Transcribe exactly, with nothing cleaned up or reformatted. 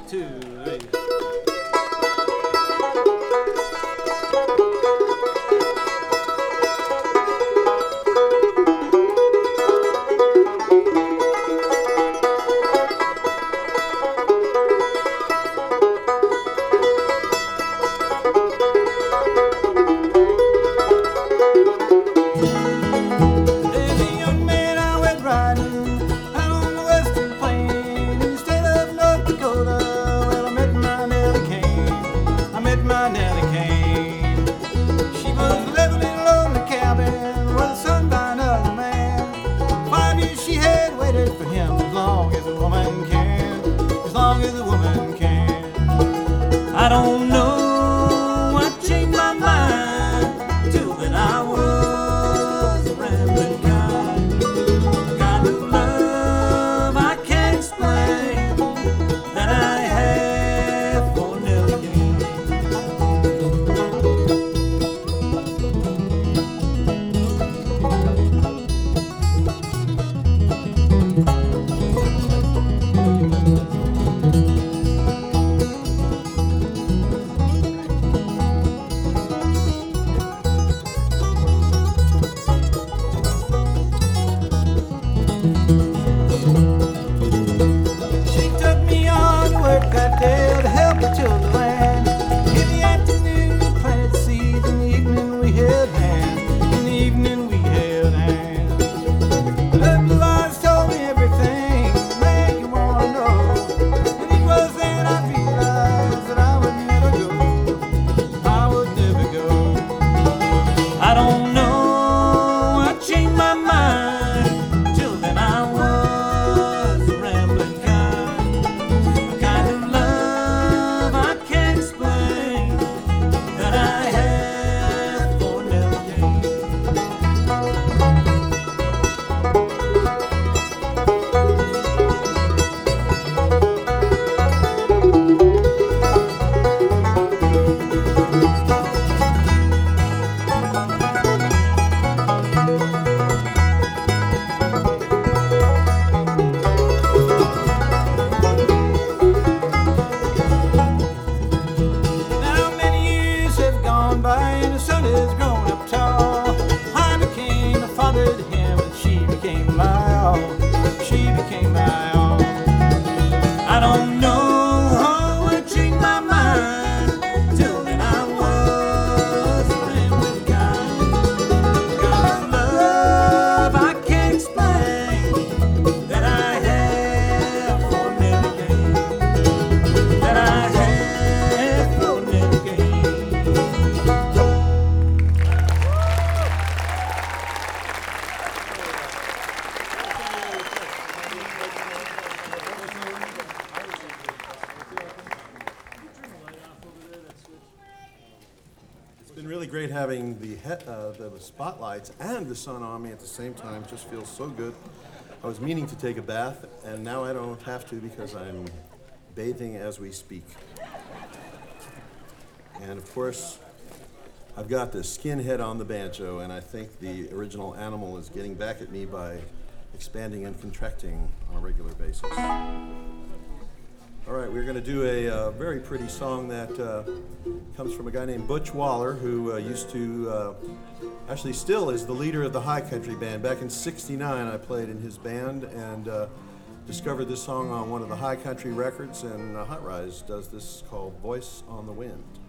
two, three. I don't know what changed my mind till then I was a rambling kind. Kind of love I can't explain that I have for Nellie Gaines. I don't know how it changed my mind till then I was a rambling kind. Kind of love I can't explain that I have for Nellie Gaines. That I have for Nellie Gaines. It's been really great having the, he- uh, the spotlights and the sun on me at the same time. It just feels so good. I was meaning to take a bath, and now I don't have to because I'm bathing as we speak. And of course, I've got the skinhead on the banjo, and I think the original animal is getting back at me by expanding and contracting on a regular basis. All right, we're going to do a uh, very pretty song that uh, comes from a guy named Butch Waller, who uh, used to, uh, actually still is the leader of the High Country Band. Back in sixty-nine, I played in his band and uh, discovered this song on one of the High Country records, and uh, Hot Rise does this called Voice on the Wind.